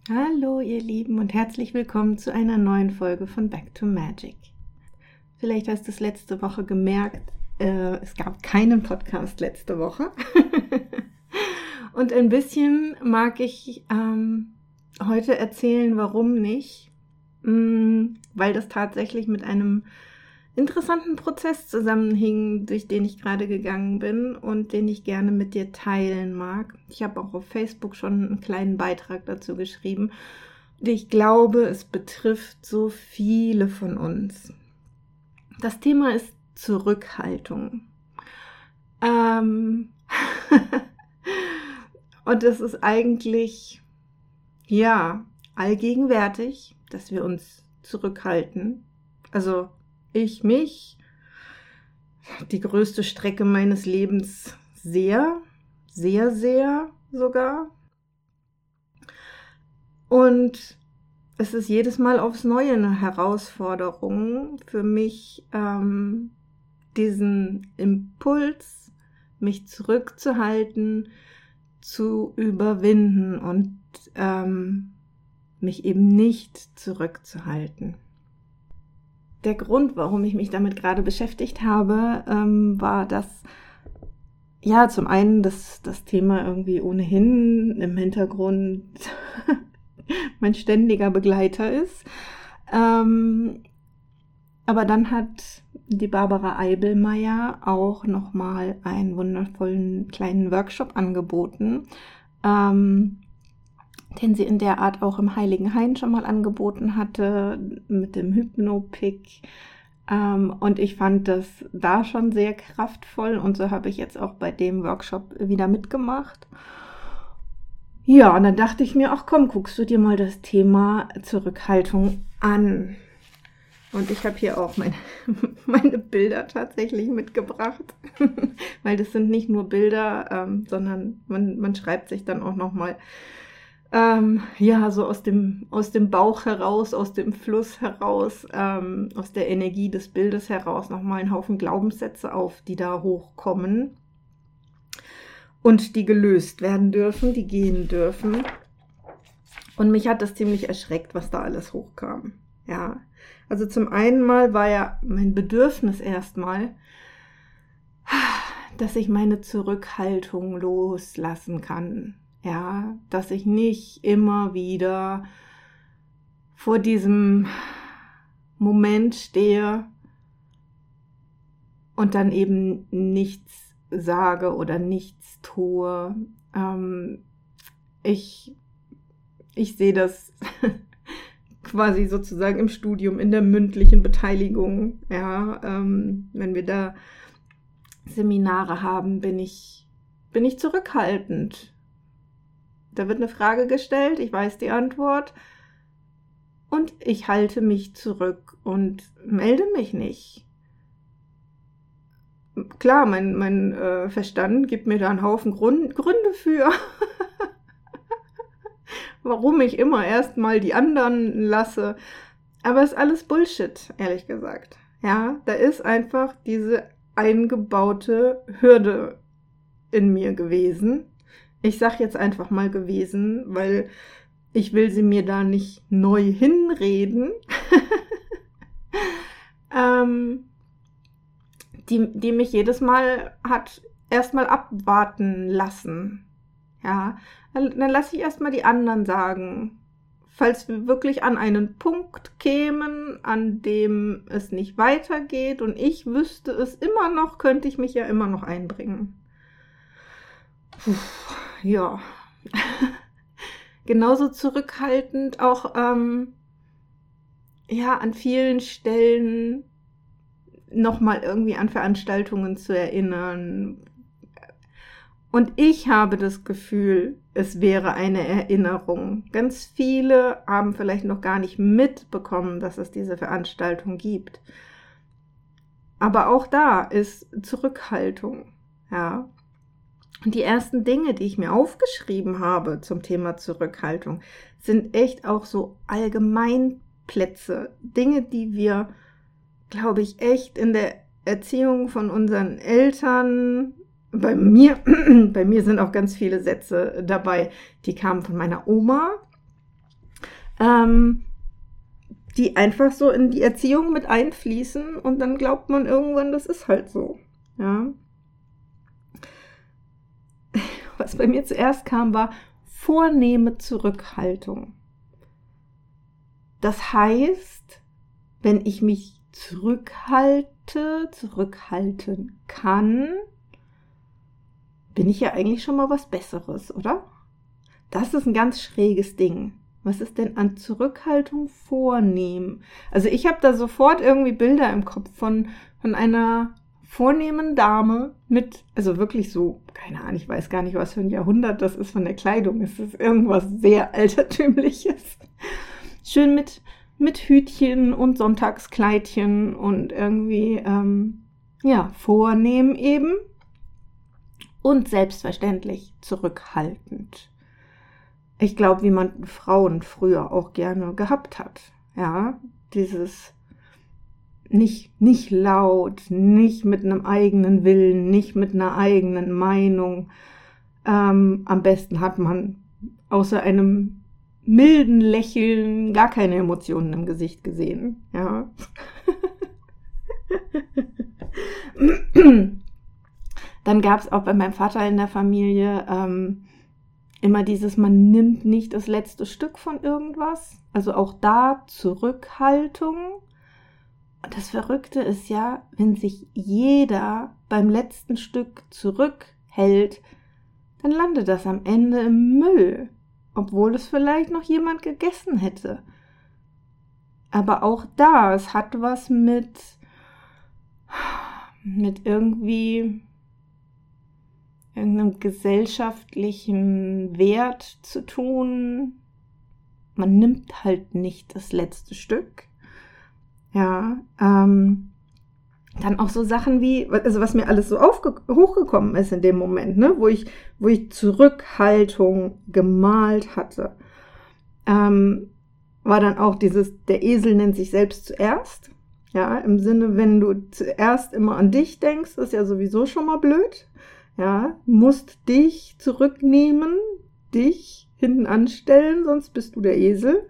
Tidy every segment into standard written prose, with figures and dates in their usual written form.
Hallo ihr Lieben und herzlich willkommen zu einer neuen Folge von Back to Magic. Vielleicht hast du es letzte Woche gemerkt, es gab keinen Podcast letzte Woche. Und ein bisschen mag ich heute erzählen, warum nicht. Weil das tatsächlich mit einem interessanten Prozess zusammenhing, durch den ich gerade gegangen bin und den ich gerne mit dir teilen mag. Ich habe auch auf Facebook schon einen kleinen Beitrag dazu geschrieben. Und ich glaube, es betrifft so viele von uns. Das Thema ist Zurückhaltung. Und es ist eigentlich, allgegenwärtig, dass wir uns zurückhalten. Also ich mich, die größte Strecke meines Lebens sehr sogar. Und es ist jedes Mal aufs Neue eine Herausforderung für mich, diesen Impuls, mich zurückzuhalten, zu überwinden und mich eben nicht zurückzuhalten. Der Grund, warum ich mich damit gerade beschäftigt habe, war, dass zum einen das Thema irgendwie ohnehin im Hintergrund mein ständiger Begleiter ist. Aber dann hat die Barbara Eibelmeier auch nochmal einen wundervollen kleinen Workshop angeboten, den sie in der Art auch im Heiligen Hain schon mal angeboten hatte, mit dem Hypno-Pick. Und ich fand das da schon sehr kraftvoll und so habe ich jetzt auch bei dem Workshop wieder mitgemacht. Ja, und dann dachte ich mir, ach komm, guckst du dir mal das Thema Zurückhaltung an. Und ich habe hier auch meine Bilder tatsächlich mitgebracht, weil das sind nicht nur Bilder, sondern man schreibt sich dann auch nochmal so aus dem Bauch heraus, aus dem Fluss heraus, aus der Energie des Bildes heraus nochmal einen Haufen Glaubenssätze auf, die da hochkommen und die gelöst werden dürfen, die gehen dürfen. Und mich hat das ziemlich erschreckt, was da alles hochkam. Ja, also zum einen mal war ja mein Bedürfnis erstmal, dass ich meine Zurückhaltung loslassen kann. Ja, dass ich nicht immer wieder vor diesem Moment stehe und dann eben nichts sage oder nichts tue. Ich sehe das quasi sozusagen im Studium, in der mündlichen Beteiligung. Ja, wenn wir da Seminare haben, bin ich zurückhaltend. Da wird eine Frage gestellt, ich weiß die Antwort und ich halte mich zurück und melde mich nicht. Klar, mein Verstand gibt mir da einen Haufen Gründe für, warum ich immer erstmal die anderen lasse. Aber es ist alles Bullshit, ehrlich gesagt. Ja, da ist einfach diese eingebaute Hürde in mir gewesen. Ich sage jetzt einfach mal gewesen, weil ich will sie mir da nicht neu hinreden, die mich jedes Mal hat erstmal abwarten lassen. Ja, dann lasse ich erstmal die anderen sagen. Falls wir wirklich an einen Punkt kämen, an dem es nicht weitergeht und ich wüsste es immer noch, könnte ich mich ja immer noch einbringen. Ja, genauso zurückhaltend auch an vielen Stellen nochmal irgendwie an Veranstaltungen zu erinnern. Und ich habe das Gefühl, es wäre eine Erinnerung. Ganz viele haben vielleicht noch gar nicht mitbekommen, dass es diese Veranstaltung gibt. Aber auch da ist Zurückhaltung, ja. Und die ersten Dinge, die ich mir aufgeschrieben habe zum Thema Zurückhaltung, sind echt auch so Allgemeinplätze. Dinge, die wir, glaube ich, echt in der Erziehung von unseren Eltern, bei mir sind auch ganz viele Sätze dabei, die kamen von meiner Oma, die einfach so in die Erziehung mit einfließen und dann glaubt man irgendwann, das ist halt so. Ja. Was bei mir zuerst kam, war vornehme Zurückhaltung. Das heißt, wenn ich mich zurückhalten kann, bin ich ja eigentlich schon mal was Besseres, oder? Das ist ein ganz schräges Ding. Was ist denn an Zurückhaltung vornehmen? Also ich habe da sofort irgendwie Bilder im Kopf von einer vornehmen Dame mit, also wirklich so, keine Ahnung, ich weiß gar nicht, was für ein Jahrhundert das ist von der Kleidung. Es ist irgendwas sehr Altertümliches. Schön mit Hütchen und Sonntagskleidchen und irgendwie, vornehm eben und selbstverständlich zurückhaltend. Ich glaube, wie man Frauen früher auch gerne gehabt hat. Ja, dieses nicht laut, nicht mit einem eigenen Willen, nicht mit einer eigenen Meinung. Am besten hat man außer einem milden Lächeln gar keine Emotionen im Gesicht gesehen. Ja. Dann gab es auch bei meinem Vater in der Familie immer dieses, man nimmt nicht das letzte Stück von irgendwas. Also auch da Zurückhaltung. Und das Verrückte ist ja, wenn sich jeder beim letzten Stück zurückhält, dann landet das am Ende im Müll, obwohl es vielleicht noch jemand gegessen hätte. Aber auch da, es hat was mit irgendwie irgendeinem gesellschaftlichen Wert zu tun. Man nimmt halt nicht das letzte Stück. Ja, dann auch so Sachen wie, also was mir alles so hochgekommen ist in dem Moment, ne, wo ich Zurückhaltung gemalt hatte, war dann auch der Esel nennt sich selbst zuerst. Ja, im Sinne, wenn du zuerst immer an dich denkst, ist ja sowieso schon mal blöd. Ja, musst dich zurücknehmen, dich hinten anstellen, sonst bist du der Esel.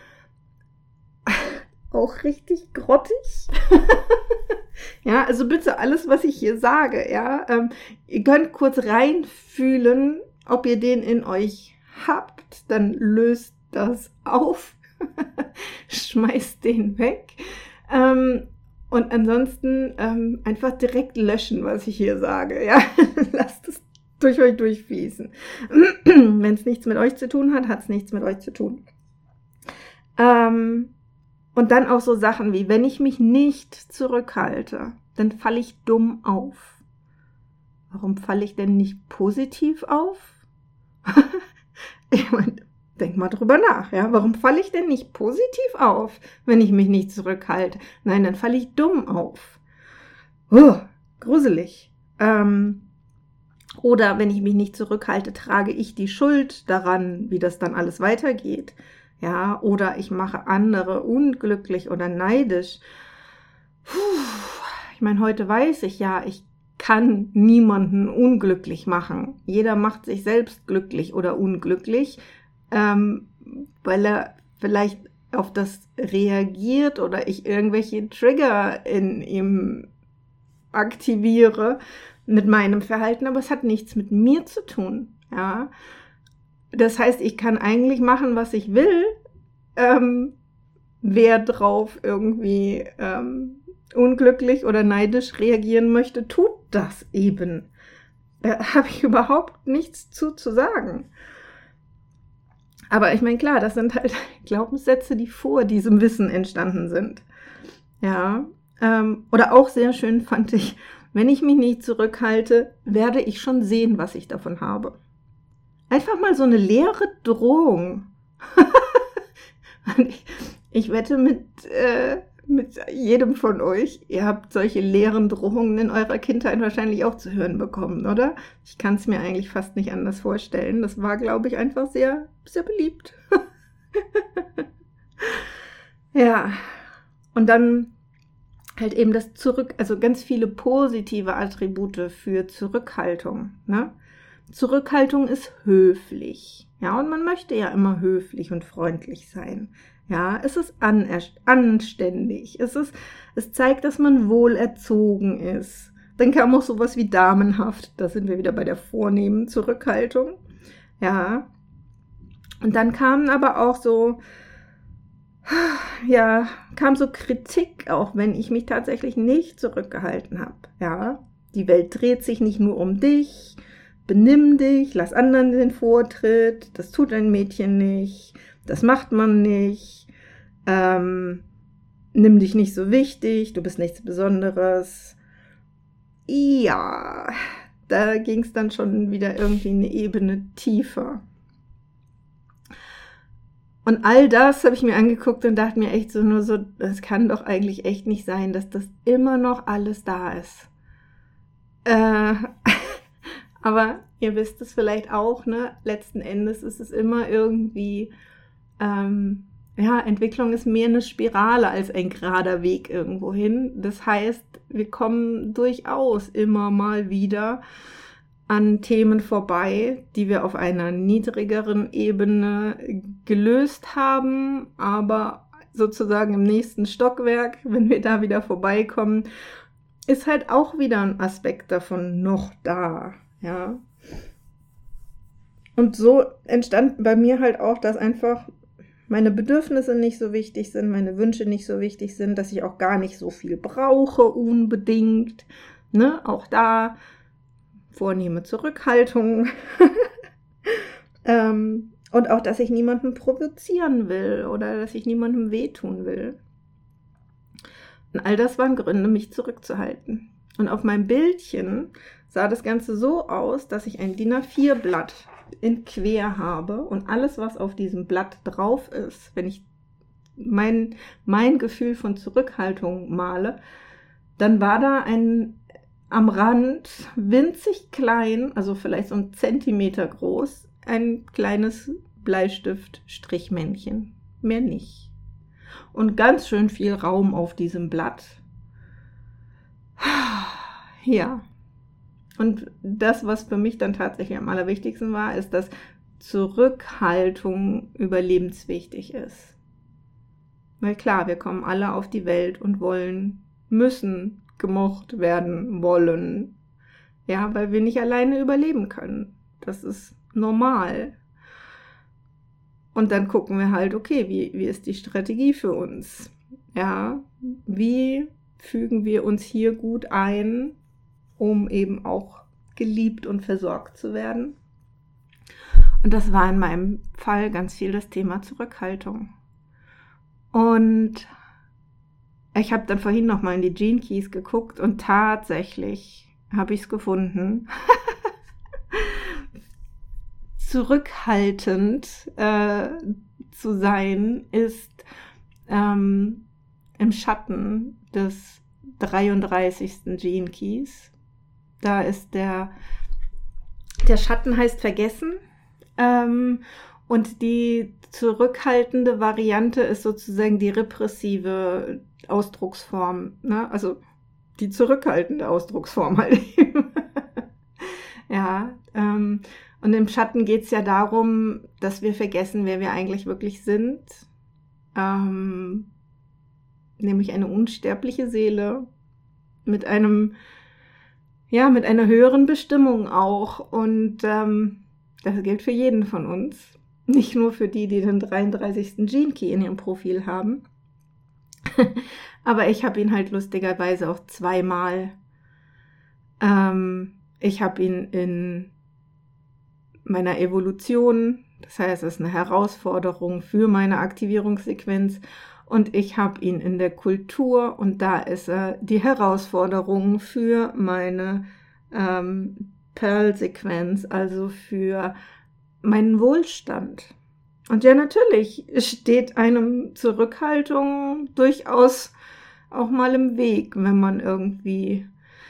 Auch richtig grottig. Ja, also bitte alles, was ich hier sage, ja, ihr könnt kurz reinfühlen, ob ihr den in euch habt, dann löst das auf, schmeißt den weg. Und ansonsten einfach direkt löschen, was ich hier sage. Ja? Lasst es durch euch durchfließen. Wenn es nichts mit euch zu tun hat, hat es nichts mit euch zu tun. Und dann auch so Sachen wie, wenn ich mich nicht zurückhalte, dann falle ich dumm auf. Warum falle ich denn nicht positiv auf? Ich meine, denk mal drüber nach, ja. Warum falle ich denn nicht positiv auf, wenn ich mich nicht zurückhalte? Nein, dann falle ich dumm auf. Gruselig. Oder wenn ich mich nicht zurückhalte, trage ich die Schuld daran, wie das dann alles weitergeht. Ja, oder ich mache andere unglücklich oder neidisch. Ich meine, heute weiß ich ja, ich kann niemanden unglücklich machen. Jeder macht sich selbst glücklich oder unglücklich, weil er vielleicht auf das reagiert oder ich irgendwelche Trigger in ihm aktiviere mit meinem Verhalten, aber es hat nichts mit mir zu tun. Ja, das heißt, ich kann eigentlich machen, was ich will. Wer drauf irgendwie unglücklich oder neidisch reagieren möchte, tut das eben. Da habe ich überhaupt nichts zu sagen. Aber ich meine, klar, das sind halt Glaubenssätze, die vor diesem Wissen entstanden sind. Ja, oder auch sehr schön fand ich, wenn ich mich nicht zurückhalte, werde ich schon sehen, was ich davon habe. Einfach mal so eine leere Drohung. Ich wette mit jedem von euch, ihr habt solche leeren Drohungen in eurer Kindheit wahrscheinlich auch zu hören bekommen, oder? Ich kann es mir eigentlich fast nicht anders vorstellen. Das war, glaube ich, einfach sehr, sehr beliebt. Ja, und dann halt eben das also ganz viele positive Attribute für Zurückhaltung, ne? Zurückhaltung ist höflich, Ja, und man möchte ja immer höflich und freundlich sein. Ja, es ist anständig. Es zeigt, dass man wohlerzogen ist. Dann kam auch sowas wie damenhaft. Da sind wir wieder bei der vornehmen Zurückhaltung. Ja. Und dann kam aber auch so, ja, kam so Kritik, auch wenn ich mich tatsächlich nicht zurückgehalten habe. Ja, die Welt dreht sich nicht nur um dich. Benimm dich, lass anderen den Vortritt. Das tut ein Mädchen nicht. Das macht man nicht. Nimm dich nicht so wichtig. Du bist nichts Besonderes. Ja, da ging es dann schon wieder irgendwie eine Ebene tiefer. Und all das habe ich mir angeguckt und dachte mir echt so nur so, das kann doch eigentlich echt nicht sein, dass das immer noch alles da ist. Aber ihr wisst es vielleicht auch, ne? Letzten Endes ist es immer irgendwie, Entwicklung ist mehr eine Spirale als ein gerader Weg irgendwo hin. Das heißt, wir kommen durchaus immer mal wieder an Themen vorbei, die wir auf einer niedrigeren Ebene gelöst haben, aber sozusagen im nächsten Stockwerk, wenn wir da wieder vorbeikommen, ist halt auch wieder ein Aspekt davon noch da, ja. Und so entstand bei mir halt auch, dass einfach meine Bedürfnisse nicht so wichtig sind, meine Wünsche nicht so wichtig sind, dass ich auch gar nicht so viel brauche unbedingt, ne, auch da vornehme Zurückhaltung und auch, dass ich niemanden provozieren will oder dass ich niemandem wehtun will. Und all das waren Gründe, mich zurückzuhalten. Und auf meinem Bildchen sah das Ganze so aus, dass ich ein DIN A4-Blatt in quer habe und alles, was auf diesem Blatt drauf ist, wenn ich mein Gefühl von Zurückhaltung male, dann war da am Rand winzig klein, also vielleicht so 1 Zentimeter groß, ein kleines Bleistift-Strichmännchen. Mehr nicht. Und ganz schön viel Raum auf diesem Blatt. Ja. Und das, was für mich dann tatsächlich am allerwichtigsten war, ist, dass Zurückhaltung überlebenswichtig ist. Weil klar, wir kommen alle auf die Welt und müssen gemocht werden wollen. Ja, weil wir nicht alleine überleben können. Das ist normal. Und dann gucken wir halt, okay, wie ist die Strategie für uns? Ja, wie fügen wir uns hier gut ein, um eben auch geliebt und versorgt zu werden? Und das war in meinem Fall ganz viel das Thema Zurückhaltung. Und ich habe dann vorhin nochmal in die Gene Keys geguckt und tatsächlich habe ich es gefunden. Zurückhaltend zu sein ist im Schatten des 33. Gene Keys. Da ist der Schatten heißt Vergessen. Und die zurückhaltende Variante ist sozusagen die repressive Ausdrucksform, ne? Also die zurückhaltende Ausdrucksform halt eben. Ja, und im Schatten geht es ja darum, dass wir vergessen, wer wir eigentlich wirklich sind. Nämlich eine unsterbliche Seele mit einer höheren Bestimmung auch. Und das gilt für jeden von uns. Nicht nur für die den 33. Gene Key in ihrem Profil haben. Aber ich habe ihn halt lustigerweise auch zweimal. Ich habe ihn in meiner Evolution, das heißt, es ist eine Herausforderung für meine Aktivierungssequenz. Und ich habe ihn in der Kultur und da ist er die Herausforderung für meine Pearl-Sequenz, also für meinen Wohlstand. Und ja, natürlich steht einem Zurückhaltung durchaus auch mal im Weg, wenn man irgendwie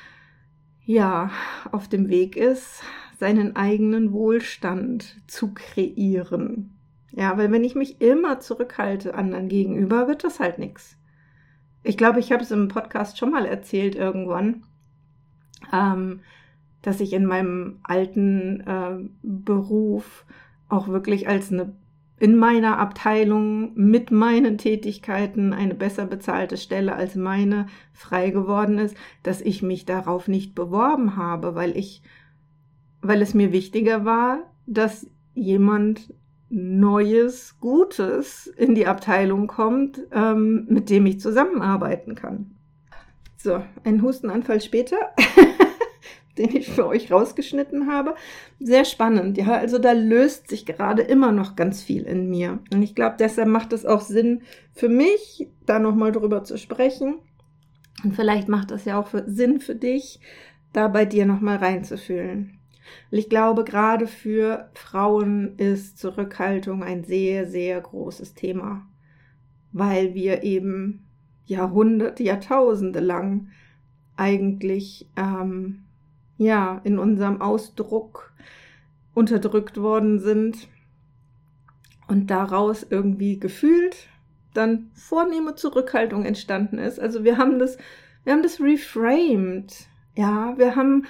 auf dem Weg ist, seinen eigenen Wohlstand zu kreieren. Ja, weil wenn ich mich immer zurückhalte anderen gegenüber, wird das halt nichts. Ich glaube, ich habe es im Podcast schon mal erzählt irgendwann, dass ich in meinem alten Beruf auch wirklich als in meiner Abteilung mit meinen Tätigkeiten eine besser bezahlte Stelle als meine frei geworden ist, dass ich mich darauf nicht beworben habe, weil es mir wichtiger war, dass jemand Neues, Gutes in die Abteilung kommt, mit dem ich zusammenarbeiten kann. So, ein Hustenanfall später, den ich für euch rausgeschnitten habe. Sehr spannend, ja, also da löst sich gerade immer noch ganz viel in mir. Und ich glaube, deshalb macht es auch Sinn für mich, da nochmal drüber zu sprechen. Und vielleicht macht es ja auch Sinn für dich, da bei dir nochmal reinzufühlen. Und ich glaube, gerade für Frauen ist Zurückhaltung ein sehr, sehr großes Thema, weil wir eben Jahrhunderte, Jahrtausende lang eigentlich in unserem Ausdruck unterdrückt worden sind und daraus irgendwie gefühlt dann vornehme Zurückhaltung entstanden ist. Also wir haben das reframed. Ja, wir haben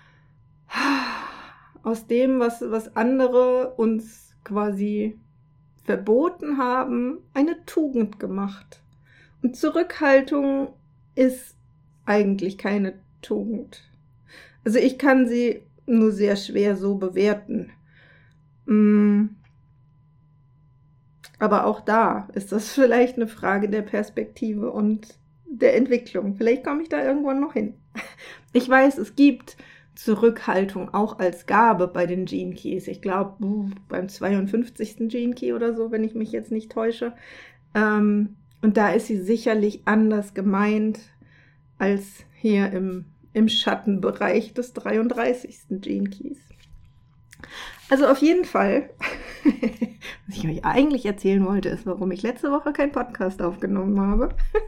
aus dem, was andere uns quasi verboten haben, eine Tugend gemacht. Und Zurückhaltung ist eigentlich keine Tugend. Also ich kann sie nur sehr schwer so bewerten. Aber auch da ist das vielleicht eine Frage der Perspektive und der Entwicklung. Vielleicht komme ich da irgendwann noch hin. Ich weiß, es gibt Zurückhaltung auch als Gabe bei den Gene Keys. Ich glaube, beim 52. Gene Key oder so, wenn ich mich jetzt nicht täusche. Und da ist sie sicherlich anders gemeint als hier im Schattenbereich des 33. Gene Keys. Also auf jeden Fall, was ich euch eigentlich erzählen wollte, ist, warum ich letzte Woche keinen Podcast aufgenommen habe.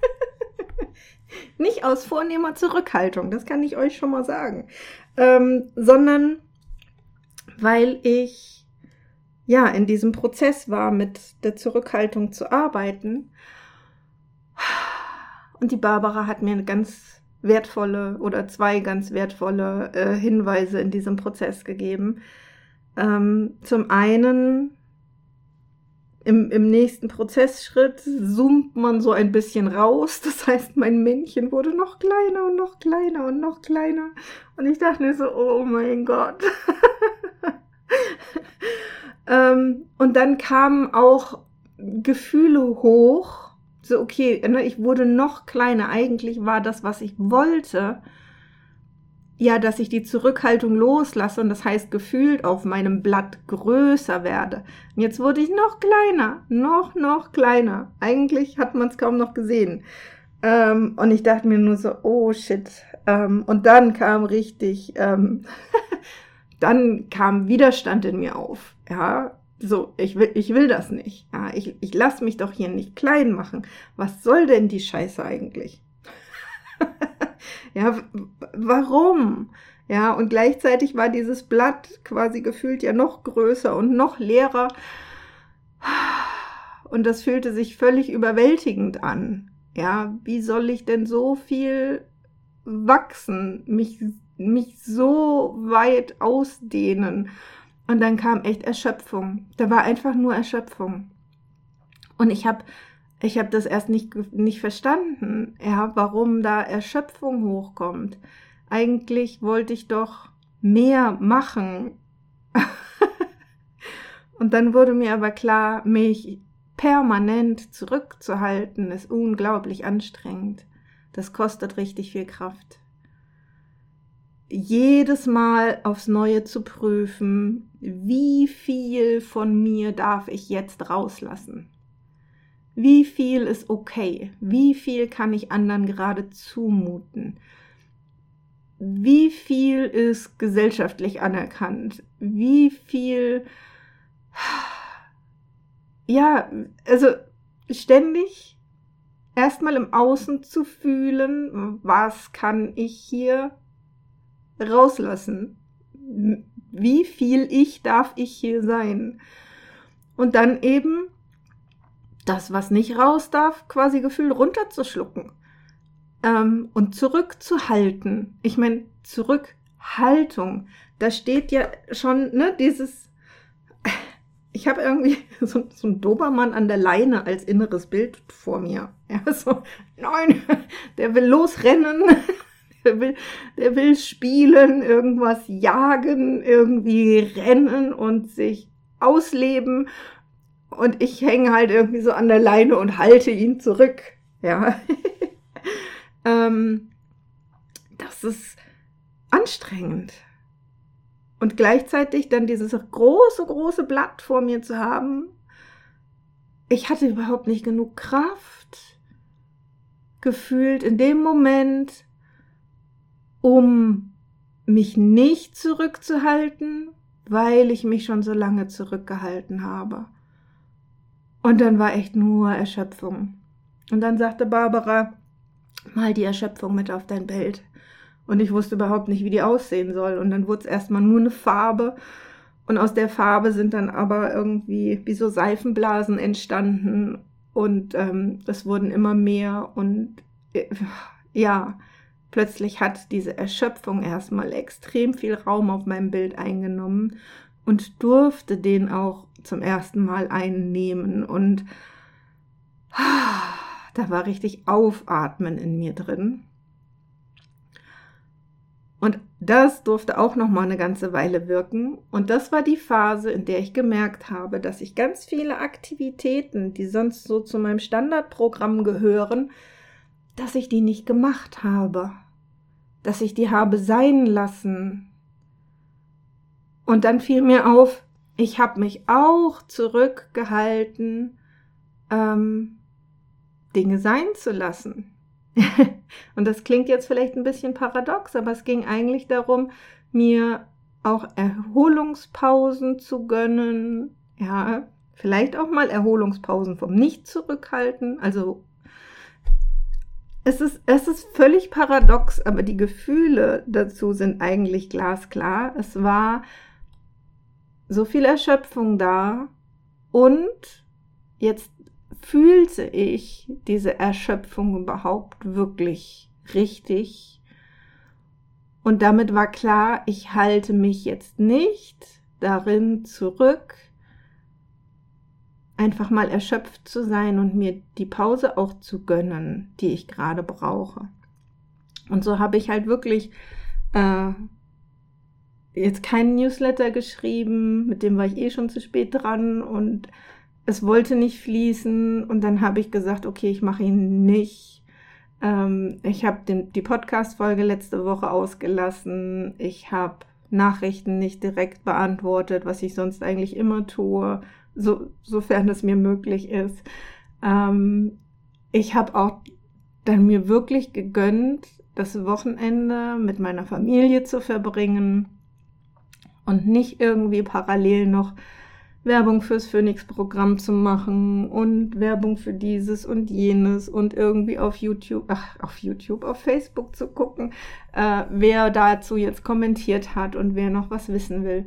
Nicht aus vornehmer Zurückhaltung, das kann ich euch schon mal sagen, sondern weil ich in diesem Prozess war, mit der Zurückhaltung zu arbeiten. Und die Barbara hat mir eine ganz wertvolle oder zwei ganz wertvolle Hinweise in diesem Prozess gegeben. Zum einen, im nächsten Prozessschritt zoomt man so ein bisschen raus. Das heißt, mein Männchen wurde noch kleiner und noch kleiner und noch kleiner. Und ich dachte mir so, oh mein Gott. Und dann kamen auch Gefühle hoch. So, okay, ich wurde noch kleiner. Eigentlich war das, was ich wollte, dass ich die Zurückhaltung loslasse und das heißt, gefühlt auf meinem Blatt größer werde. Und jetzt wurde ich noch kleiner, noch kleiner. Eigentlich hat man es kaum noch gesehen. Und ich dachte mir nur so, oh shit. Und dann kam dann kam Widerstand in mir auf. Ja, so, ich will das nicht. Ja, ich lasse mich doch hier nicht klein machen. Was soll denn die Scheiße eigentlich? Ja, warum? Ja, und gleichzeitig war dieses Blatt quasi gefühlt noch größer und noch leerer. Und das fühlte sich völlig überwältigend an. Ja, wie soll ich denn so viel wachsen, mich so weit ausdehnen? Und dann kam echt Erschöpfung. Da war einfach nur Erschöpfung. Und ich hab das erst nicht verstanden, warum da Erschöpfung hochkommt. Eigentlich wollte ich doch mehr machen. Und dann wurde mir aber klar, mich permanent zurückzuhalten, ist unglaublich anstrengend. Das kostet richtig viel Kraft. Jedes Mal aufs Neue zu prüfen, wie viel von mir darf ich jetzt rauslassen? Wie viel ist okay? Wie viel kann ich anderen gerade zumuten? Wie viel ist gesellschaftlich anerkannt? Wie viel, also ständig erstmal im Außen zu fühlen, was kann ich hier rauslassen? Wie viel darf ich hier sein? Und dann eben das, was nicht raus darf, quasi gefühlt runterzuschlucken und zurückzuhalten. Ich meine, Zurückhaltung, da steht ja schon, dieses ich habe irgendwie so einen Dobermann an der Leine als inneres Bild vor mir. Ja, so, nein, der will losrennen, der will spielen, irgendwas jagen, irgendwie rennen und sich ausleben. Und ich hänge halt irgendwie so an der Leine und halte ihn zurück. Ja, das ist anstrengend. Und gleichzeitig dann dieses große Blatt vor mir zu haben. Ich hatte überhaupt nicht genug Kraft gefühlt in dem Moment, um mich nicht zurückzuhalten, weil ich mich schon so lange zurückgehalten habe. Und dann war echt nur Erschöpfung. Und dann sagte Barbara, mal die Erschöpfung mit auf dein Bild. Und ich wusste überhaupt nicht, wie die aussehen soll. Und dann wurde es erstmal nur eine Farbe. Und aus der Farbe sind dann aber irgendwie wie so Seifenblasen entstanden. Und es wurden immer mehr. Und ja, plötzlich hat diese Erschöpfung erstmal extrem viel Raum auf meinem Bild eingenommen. Und durfte den auch zum ersten Mal einnehmen. Und da war richtig Aufatmen in mir drin. Und das durfte auch noch mal eine ganze Weile wirken. Und das war die Phase, in der ich gemerkt habe, dass ich ganz viele Aktivitäten, die sonst so zu meinem Standardprogramm gehören, dass ich die nicht gemacht habe. Dass ich die habe sein lassen. Und dann fiel mir auf, ich habe mich auch zurückgehalten, Dinge sein zu lassen. Und das klingt jetzt vielleicht ein bisschen paradox, aber es ging eigentlich darum, mir auch Erholungspausen zu gönnen, ja, vielleicht auch mal Erholungspausen vom Nicht-Zurückhalten, also es ist völlig paradox, aber die Gefühle dazu sind eigentlich glasklar. Es war so viel Erschöpfung da und jetzt fühlte ich diese Erschöpfung überhaupt wirklich richtig. Und damit war klar, ich halte mich jetzt nicht darin zurück, einfach mal erschöpft zu sein und mir die Pause auch zu gönnen, die ich gerade brauche. Und so habe ich halt wirklich jetzt keinen Newsletter geschrieben, mit dem war ich schon zu spät dran und es wollte nicht fließen und dann habe ich gesagt, okay, ich mache ihn nicht. Ich habe die Podcast-Folge letzte Woche ausgelassen. Ich habe Nachrichten nicht direkt beantwortet, was ich sonst eigentlich immer tue, sofern es mir möglich ist. Ich habe auch dann mir wirklich gegönnt, das Wochenende mit meiner Familie zu verbringen und nicht irgendwie parallel noch Werbung fürs Phoenix-Programm zu machen und Werbung für dieses und jenes und irgendwie auf Facebook zu gucken, wer dazu jetzt kommentiert hat und wer noch was wissen will.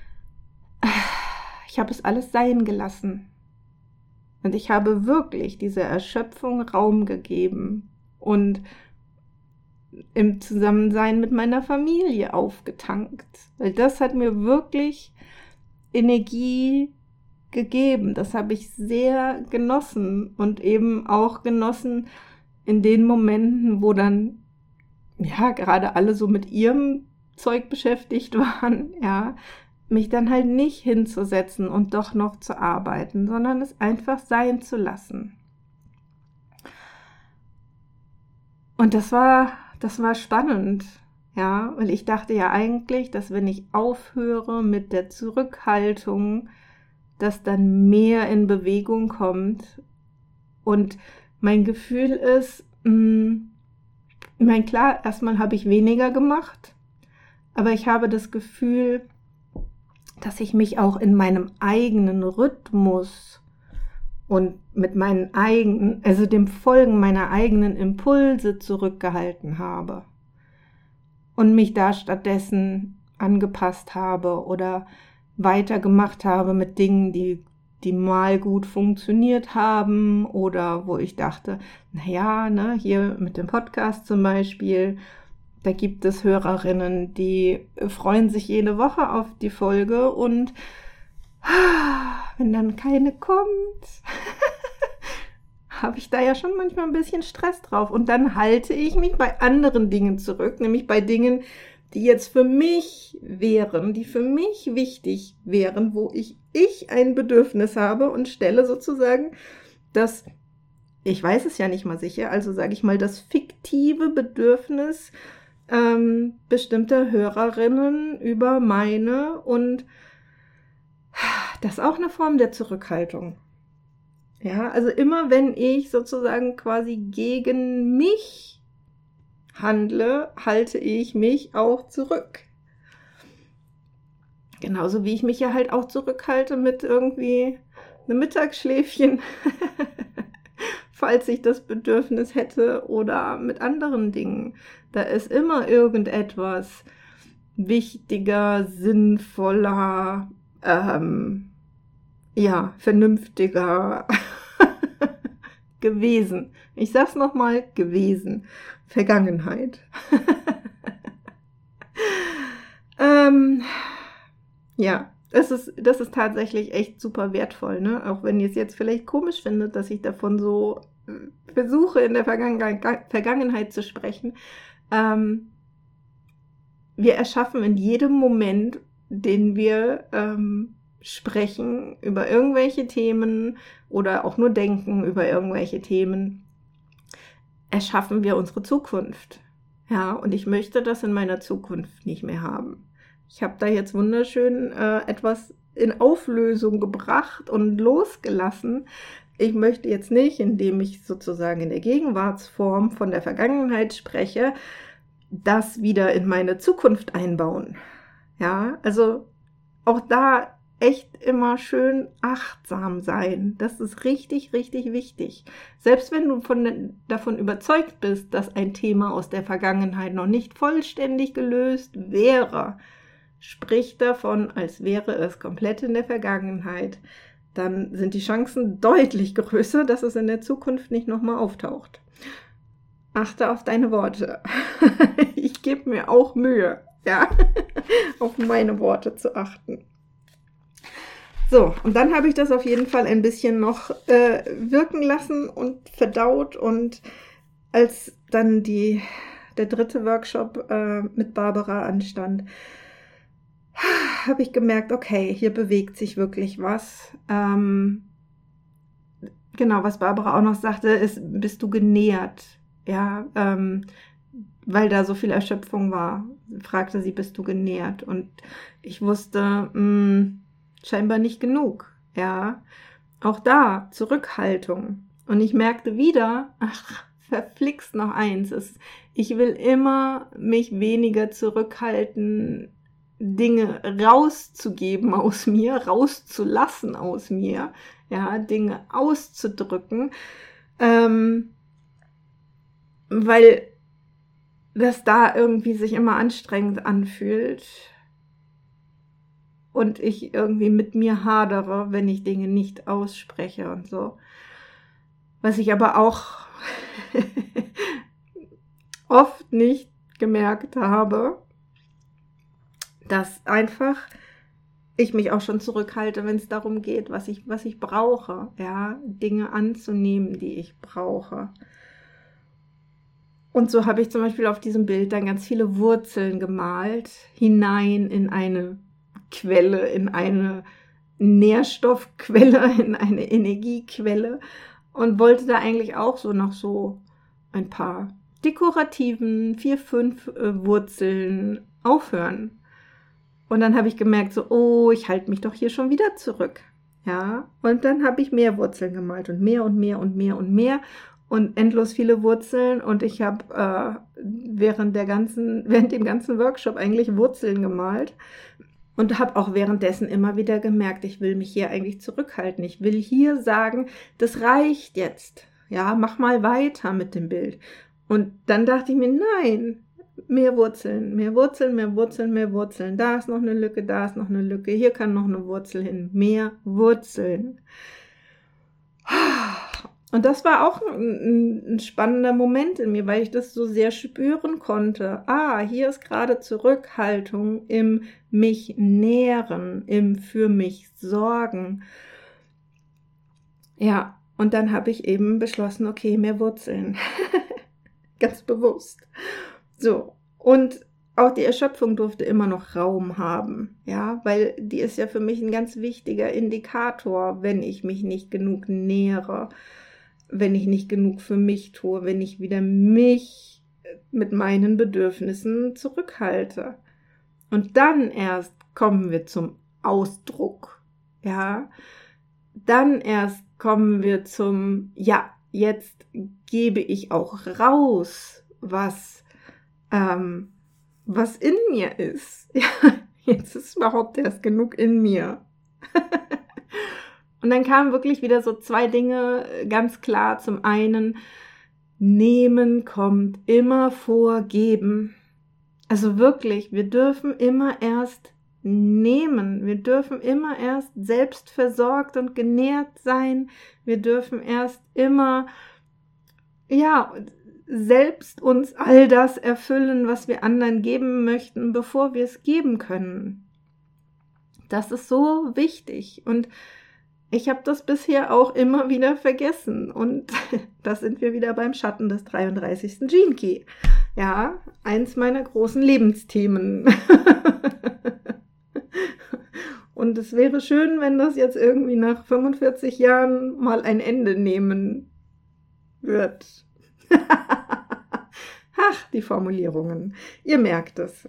Ich habe es alles sein gelassen. Und ich habe wirklich dieser Erschöpfung Raum gegeben und im Zusammensein mit meiner Familie aufgetankt. Weil das hat mir wirklich Energie gegeben. Das habe ich sehr genossen und eben auch genossen in den Momenten, wo dann ja gerade alle so mit ihrem Zeug beschäftigt waren, ja, mich dann halt nicht hinzusetzen und doch noch zu arbeiten, sondern es einfach sein zu lassen. Und das war spannend. Ja, weil ich dachte ja eigentlich, dass wenn ich aufhöre mit der Zurückhaltung, dass dann mehr in Bewegung kommt. Und mein Gefühl ist, klar, erstmal habe ich weniger gemacht, aber ich habe das Gefühl, dass ich mich auch in meinem eigenen Rhythmus und mit meinen eigenen, also dem Folgen meiner eigenen Impulse zurückgehalten habe. Und mich da stattdessen angepasst habe oder weitergemacht habe mit Dingen, die mal gut funktioniert haben oder wo ich dachte, naja, ne, hier mit dem Podcast zum Beispiel, da gibt es Hörerinnen, die freuen sich jede Woche auf die Folge und Wenn dann keine kommt, habe ich da ja schon manchmal ein bisschen Stress drauf. Und dann halte ich mich bei anderen Dingen zurück, nämlich bei Dingen, die jetzt für mich wären, die für mich wichtig wären, wo ich ein Bedürfnis habe und stelle sozusagen das, ich weiß es ja nicht mal sicher, also sage ich mal, das fiktive Bedürfnis bestimmter Hörerinnen über meine, und das ist auch eine Form der Zurückhaltung. Ja, also immer wenn ich sozusagen quasi gegen mich handle, halte ich mich auch zurück. Genauso wie ich mich ja halt auch zurückhalte mit irgendwie einem Mittagsschläfchen, falls ich das Bedürfnis hätte, oder mit anderen Dingen. Da ist immer irgendetwas wichtiger, sinnvoller, vernünftiger gewesen. Ich sag's nochmal, gewesen. Vergangenheit. Das ist tatsächlich echt super wertvoll, ne? Auch wenn ihr es jetzt vielleicht komisch findet, dass ich davon so versuche, in der Vergangenheit zu sprechen. Wir erschaffen in jedem Moment, den wir sprechen über irgendwelche Themen oder auch nur denken über irgendwelche Themen, erschaffen wir unsere Zukunft. Ja, und ich möchte das in meiner Zukunft nicht mehr haben. Ich habe da jetzt wunderschön etwas in Auflösung gebracht und losgelassen. Ich möchte jetzt nicht, indem ich sozusagen in der Gegenwartsform von der Vergangenheit spreche, das wieder in meine Zukunft einbauen. Ja, also auch da echt immer schön achtsam sein. Das ist richtig, richtig wichtig. Selbst wenn du davon überzeugt bist, dass ein Thema aus der Vergangenheit noch nicht vollständig gelöst wäre, sprich davon, als wäre es komplett in der Vergangenheit, dann sind die Chancen deutlich größer, dass es in der Zukunft nicht nochmal auftaucht. Achte auf deine Worte. Ich gebe mir auch Mühe, ja, auf meine Worte zu achten. So, und dann habe ich das auf jeden Fall ein bisschen noch wirken lassen und verdaut, und als dann der dritte Workshop mit Barbara anstand, habe ich gemerkt, okay, hier bewegt sich wirklich was. Genau, was Barbara auch noch sagte, ist, bist du genährt? Ja, weil da so viel Erschöpfung war, fragte sie, bist du genährt? Und ich wusste, scheinbar nicht genug. Ja, auch da Zurückhaltung. Und ich merkte wieder, verflixt noch eins, ich will immer mich weniger zurückhalten, Dinge rauszugeben aus mir, rauszulassen aus mir, ja, Dinge auszudrücken, weil das da irgendwie sich immer anstrengend anfühlt und ich irgendwie mit mir hadere, wenn ich Dinge nicht ausspreche und so. Was ich aber auch oft nicht gemerkt habe, dass einfach ich mich auch schon zurückhalte, wenn es darum geht, was ich brauche, ja, Dinge anzunehmen, die ich brauche. Und so habe ich zum Beispiel auf diesem Bild dann ganz viele Wurzeln gemalt, hinein in eine Quelle, in eine Nährstoffquelle, in eine Energiequelle, und wollte da eigentlich auch so noch so ein paar dekorativen 4, 5 Wurzeln aufhören. Und dann habe ich gemerkt, so, ich halte mich doch hier schon wieder zurück. Ja, und dann habe ich mehr Wurzeln gemalt und mehr und mehr und mehr und mehr und endlos viele Wurzeln, und ich habe während dem ganzen Workshop eigentlich Wurzeln gemalt und habe auch währenddessen immer wieder gemerkt, ich will mich hier eigentlich zurückhalten. Ich will hier sagen, das reicht jetzt. Ja, mach mal weiter mit dem Bild. Und dann dachte ich mir, nein, mehr Wurzeln, mehr Wurzeln, mehr Wurzeln, mehr Wurzeln. Da ist noch eine Lücke, da ist noch eine Lücke, hier kann noch eine Wurzel hin. Mehr Wurzeln. Und das war auch ein spannender Moment in mir, weil ich das so sehr spüren konnte. Hier ist gerade Zurückhaltung im mich nähren, im für mich sorgen. Ja, und dann habe ich eben beschlossen, okay, mehr Wurzeln. Ganz bewusst. So, und auch die Erschöpfung durfte immer noch Raum haben, ja, weil die ist ja für mich ein ganz wichtiger Indikator, wenn ich mich nicht genug nähere, wenn ich nicht genug für mich tue, wenn ich wieder mich mit meinen Bedürfnissen zurückhalte. Und dann erst kommen wir zum Ausdruck, ja, dann erst kommen wir zum, ja, jetzt gebe ich auch raus, was in mir ist. Ja, jetzt ist überhaupt erst genug in mir. Und dann kamen wirklich wieder so 2 Dinge ganz klar. Zum einen, nehmen kommt immer vor geben. Also wirklich, wir dürfen immer erst nehmen. Wir dürfen immer erst selbst versorgt und genährt sein. Wir dürfen erst immer, ja, selbst uns all das erfüllen, was wir anderen geben möchten, bevor wir es geben können. Das ist so wichtig und ich habe das bisher auch immer wieder vergessen und da sind wir wieder beim Schatten des 33. Gene Key. Ja, eins meiner großen Lebensthemen. Und es wäre schön, wenn das jetzt irgendwie nach 45 Jahren mal ein Ende nehmen wird. Ach, die Formulierungen. Ihr merkt es.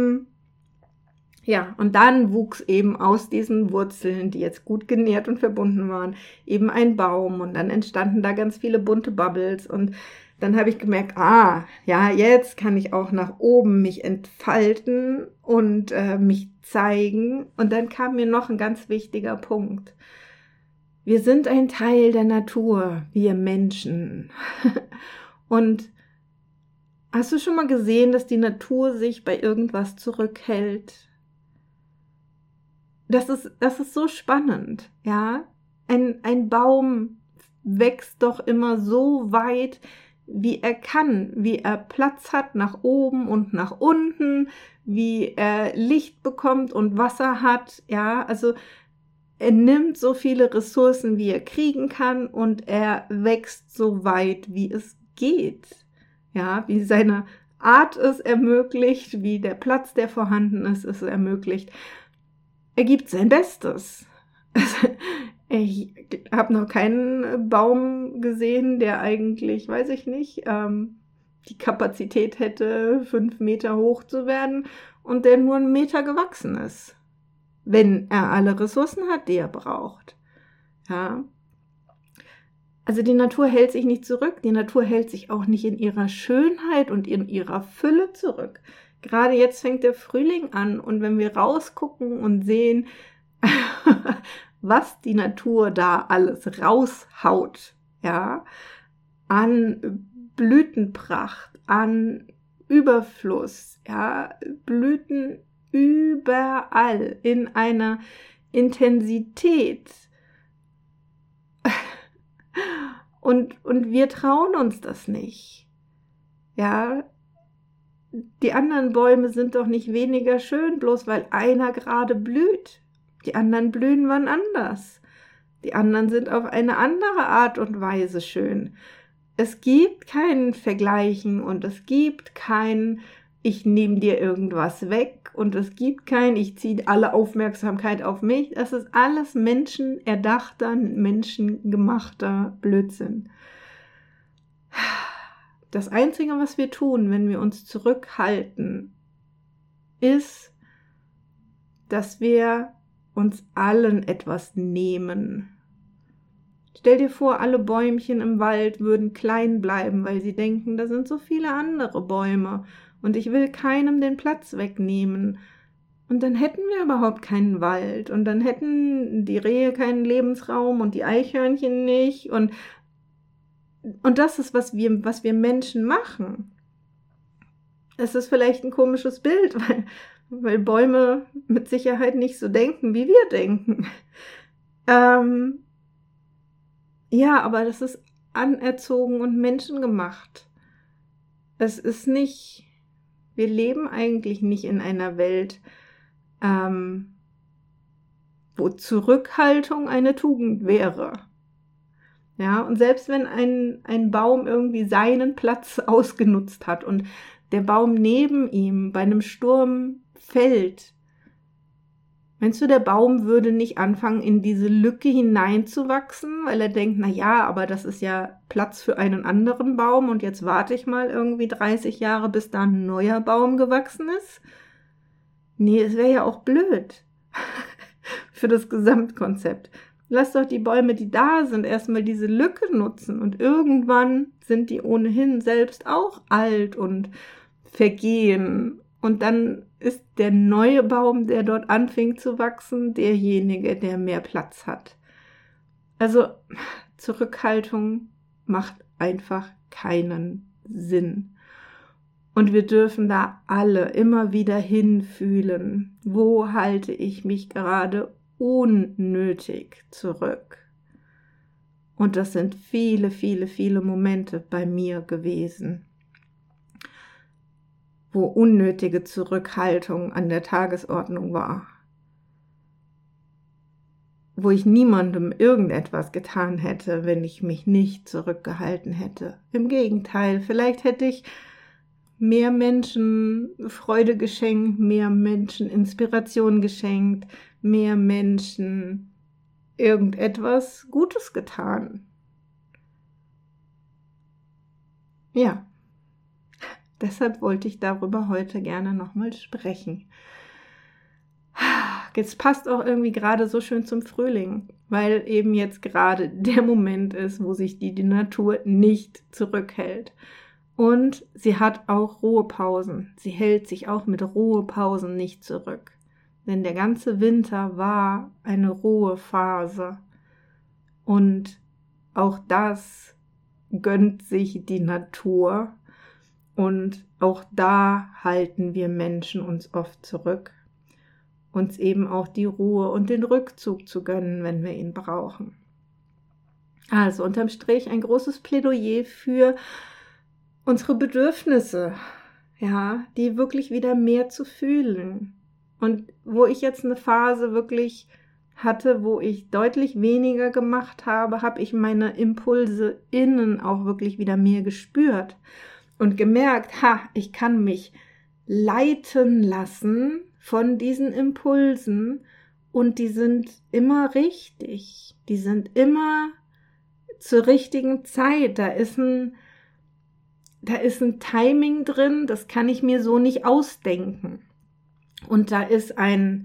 Ja, und dann wuchs eben aus diesen Wurzeln, die jetzt gut genährt und verbunden waren, eben ein Baum und dann entstanden da ganz viele bunte Bubbles und dann habe ich gemerkt, ja, jetzt kann ich auch nach oben mich entfalten und mich zeigen. Und dann kam mir noch ein ganz wichtiger Punkt. Wir sind ein Teil der Natur, wir Menschen. Und hast du schon mal gesehen, dass die Natur sich bei irgendwas zurückhält? Das ist so spannend, ja. Ein Baum wächst doch immer so weit, wie er kann, wie er Platz hat nach oben und nach unten, wie er Licht bekommt und Wasser hat, ja. Also er nimmt so viele Ressourcen, wie er kriegen kann und er wächst so weit, wie es geht, ja, wie seine Art es ermöglicht, wie der Platz, der vorhanden ist, es ermöglicht. Er gibt sein Bestes. Ich habe noch keinen Baum gesehen, der eigentlich, weiß ich nicht, die Kapazität hätte, 5 Meter hoch zu werden und der nur 1 Meter gewachsen ist, wenn er alle Ressourcen hat, die er braucht. Ja. Also die Natur hält sich nicht zurück, die Natur hält sich auch nicht in ihrer Schönheit und in ihrer Fülle zurück. Gerade jetzt fängt der Frühling an und wenn wir rausgucken und sehen, was die Natur da alles raushaut, ja, an Blütenpracht, an Überfluss, ja, Blüten überall in einer Intensität. Und wir trauen uns das nicht. Ja, die anderen Bäume sind doch nicht weniger schön, bloß weil einer gerade blüht. Die anderen blühen wann anders. Die anderen sind auf eine andere Art und Weise schön. Es gibt kein Vergleichen und es gibt kein ich nehme dir irgendwas weg und es gibt kein ich ziehe alle Aufmerksamkeit auf mich. Es ist alles menschenerdachter, menschengemachter Blödsinn. Das Einzige, was wir tun, wenn wir uns zurückhalten, ist, dass wir uns allen etwas nehmen. Stell dir vor, alle Bäumchen im Wald würden klein bleiben, weil sie denken, da sind so viele andere Bäume und ich will keinem den Platz wegnehmen. Und dann hätten wir überhaupt keinen Wald und dann hätten die Rehe keinen Lebensraum und die Eichhörnchen nicht und das ist, was wir Menschen machen. Es ist vielleicht ein komisches Bild, weil Bäume mit Sicherheit nicht so denken, wie wir denken. Ja, aber das ist anerzogen und menschengemacht. Wir leben eigentlich nicht in einer Welt, wo Zurückhaltung eine Tugend wäre. Ja, und selbst wenn ein Baum irgendwie seinen Platz ausgenutzt hat und der Baum neben ihm bei einem Sturm fällt, meinst du, der Baum würde nicht anfangen, in diese Lücke hineinzuwachsen, weil er denkt, na ja, aber das ist ja Platz für einen anderen Baum und jetzt warte ich mal irgendwie 30 Jahre, bis da ein neuer Baum gewachsen ist? Nee, es wäre ja auch blöd für das Gesamtkonzept. Lass doch die Bäume, die da sind, erstmal diese Lücke nutzen und irgendwann sind die ohnehin selbst auch alt und vergehen. Und dann ist der neue Baum, der dort anfängt zu wachsen, derjenige, der mehr Platz hat. Also Zurückhaltung macht einfach keinen Sinn. Und wir dürfen da alle immer wieder hinfühlen, wo halte ich mich gerade unnötig zurück. Und das sind viele, viele, viele Momente bei mir gewesen, wo unnötige Zurückhaltung an der Tagesordnung war, wo ich niemandem irgendetwas getan hätte, wenn ich mich nicht zurückgehalten hätte. Im Gegenteil, vielleicht hätte ich mehr Menschen Freude geschenkt, mehr Menschen Inspiration geschenkt, mehr Menschen irgendetwas Gutes getan. Ja, deshalb wollte ich darüber heute gerne nochmal sprechen. Jetzt passt auch irgendwie gerade so schön zum Frühling, weil eben jetzt gerade der Moment ist, wo sich die Natur nicht zurückhält. Und sie hat auch Ruhepausen. Sie hält sich auch mit Ruhepausen nicht zurück. Denn der ganze Winter war eine Ruhephase. Und auch das gönnt sich die Natur. Und auch da halten wir Menschen uns oft zurück. Uns eben auch die Ruhe und den Rückzug zu gönnen, wenn wir ihn brauchen. Also unterm Strich ein großes Plädoyer für unsere Bedürfnisse, ja, die wirklich wieder mehr zu fühlen. Und wo ich jetzt eine Phase wirklich hatte, wo ich deutlich weniger gemacht habe, habe ich meine Impulse innen auch wirklich wieder mehr gespürt und gemerkt, ich kann mich leiten lassen von diesen Impulsen und die sind immer richtig, die sind immer zur richtigen Zeit, da ist ein Timing drin, das kann ich mir so nicht ausdenken. Und da ist eine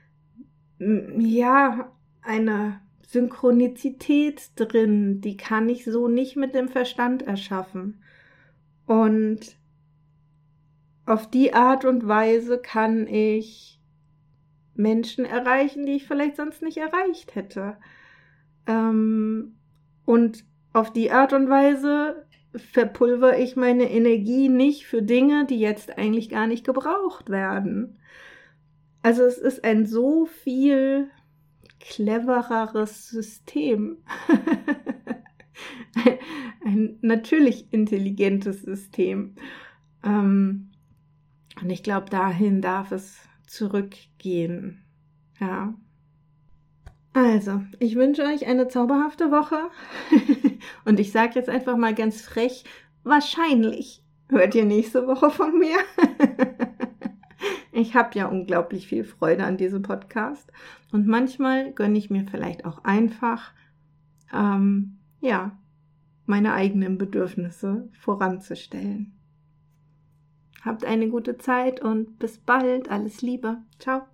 Synchronizität drin, die kann ich so nicht mit dem Verstand erschaffen. Und auf die Art und Weise kann ich Menschen erreichen, die ich vielleicht sonst nicht erreicht hätte. Und auf die Art und Weise verpulver ich meine Energie nicht für Dinge, die jetzt eigentlich gar nicht gebraucht werden. Also es ist ein so viel clevereres System. ein natürlich intelligentes System. Und ich glaube, dahin darf es zurückgehen. Ja. Also, ich wünsche euch eine zauberhafte Woche und ich sage jetzt einfach mal ganz frech, wahrscheinlich hört ihr nächste Woche von mir. Ich habe ja unglaublich viel Freude an diesem Podcast und manchmal gönne ich mir vielleicht auch einfach, meine eigenen Bedürfnisse voranzustellen. Habt eine gute Zeit und bis bald. Alles Liebe. Ciao.